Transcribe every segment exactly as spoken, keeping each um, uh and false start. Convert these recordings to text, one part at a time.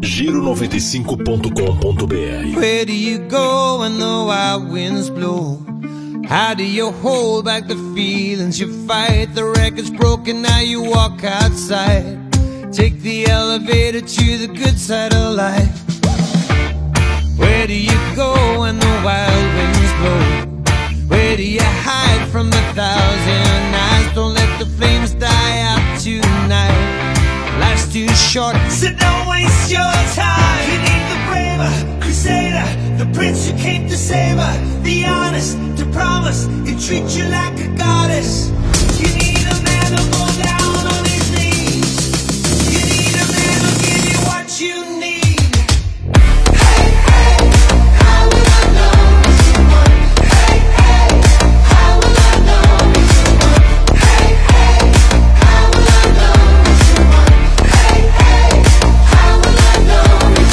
Giro noventa e cinco ponto com ponto b r. Where do you go when the wild winds blow? How do you hold back the feelings you fight? The record's broken, now you walk outside. Take the elevator to the good side of life. Where do you go when the wild winds blow? Where do you hide from the thousand eyes? Don't let the flames die out tonight. Life's too short, so don't waste your time. You need the braver crusader, the prince who came to save her, the honest to promise he'll treat you like a goddess. You need a man to fall down on his knees. You need a man who'll give you what you need. Hey, hey, how will I know it's the one? Hey, hey, how will I know it's the one? Hey, hey, how will I know it's the one? Hey, hey, how will I know it's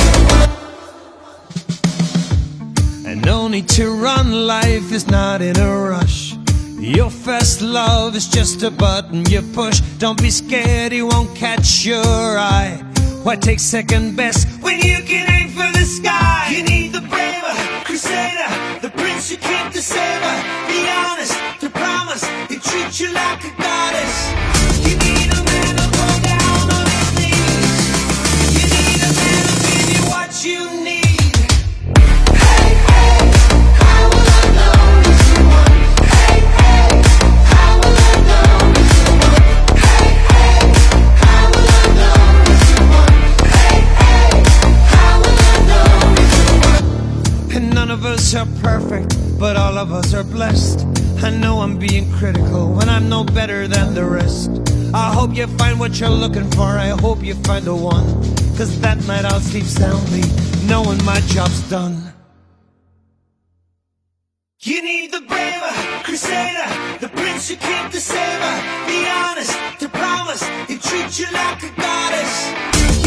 the one? And no need to run, life is not in a rush. Your first love is just a button you push. Don't be scared, he won't catch your eye. Why take second best when you can aim for the sky? You need the braver crusader, the prince who came to save her, the honest to promise he'll treat you like a goddess. You need a man to fall down on his knees. You need a man to give you what you need. Hey, hey, how will I know it's the one? Hey, hey, how will I know it's the one? Hey, hey, how will I know it's the one? Hey, hey, how will I know it's the one? And none of us are perfect, but all of us are blessed. I know I'm being critical when I'm no better than the rest. I hope you find what you're looking for, I hope you find the one. Cause that night I'll sleep soundly, knowing my job's done. You need the braver crusader, the prince who came to save her, the honest to promise he'll treat you like a goddess.